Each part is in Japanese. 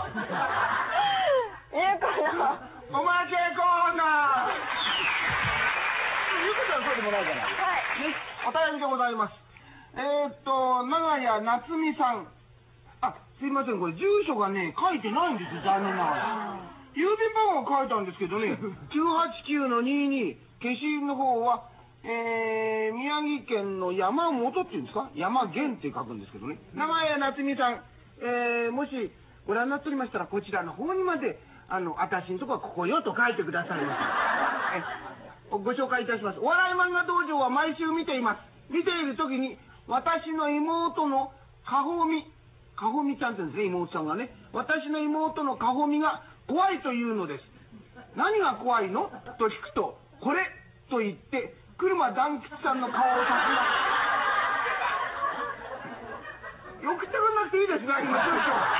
ゆうこのおまけコーナー。ゆうこちゃんそうでもないから。 はい。 ね、お便りでございます。長谷夏美さん。あ、すいません、これ住所がね、書いてないんですよ、残念ながら。郵便番号書いたんですけどね、989-22、消印の方は、宮城県の山本っていうんですか、山源って書くんですけどね。長谷夏美さん、もしご覧になっておりましたら、こちらの方にまで、私のとこはここよと書いてくださいませ。ご紹介いたします。お笑い漫画道場は毎週見ています。見ているときに、私の妹のかほみちゃんって言うんですね、妹さんがね。私の妹のかほみが怖いというのです。何が怖いのと聞くと、これと言って、車団吉さんの顔を指します。送ってくれなくていいですね、今、住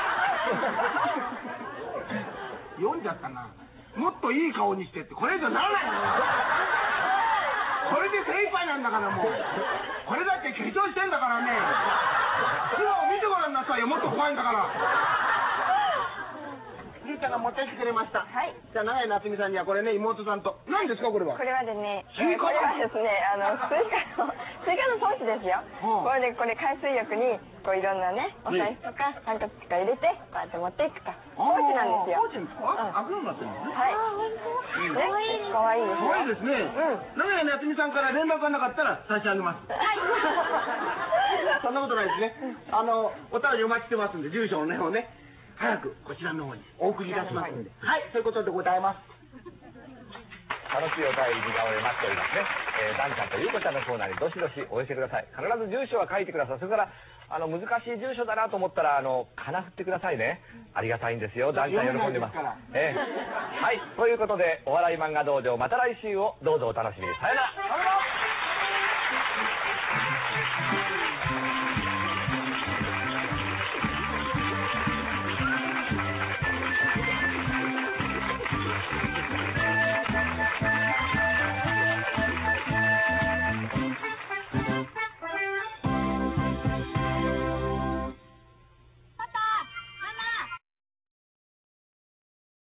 所。読んじゃったな。もっといい顔にしてって、これ以上ならないのよ。これで精一杯なんだからもう。これだって化粧してんだからね。今を見てごらんなさいよ、もっと怖いんだから。ゆうちゃんが持ってきてくれました。 はい。 じゃあ、長井夏美さんにはこれね、妹さんと。何ですか、これは。 これはですね、 スイカこれはですね、スイカの装置ですよ。これで、海水浴に、いろんなね、お財布とか、ハンカチとか入れて、こうやって持っていくと。装置なんですよ。 装置ですか？あ、そうになってるんですね。 はい。ね、かわいいですね。 かわいいですね。長井夏美さんから連絡がなかったら差し上げます。 はい。 そんなことないですね。お便りお待ちしてますんで、住所の方ね。早くこちらの方にお送りいたしますので。はい、そういうことでございます。 楽しいお便りが待っておりますね。ダンちゃんとゆうこちゃんのコーナーにどしどしお寄せください。必ず住所は書いてください。それから難しい住所だなと思ったらかな振ってくださいね。ありがたいんですよ。ダンちゃん喜んでます。はい、ということでお笑い漫画道場また来週をどうぞお楽しみに。さよなら。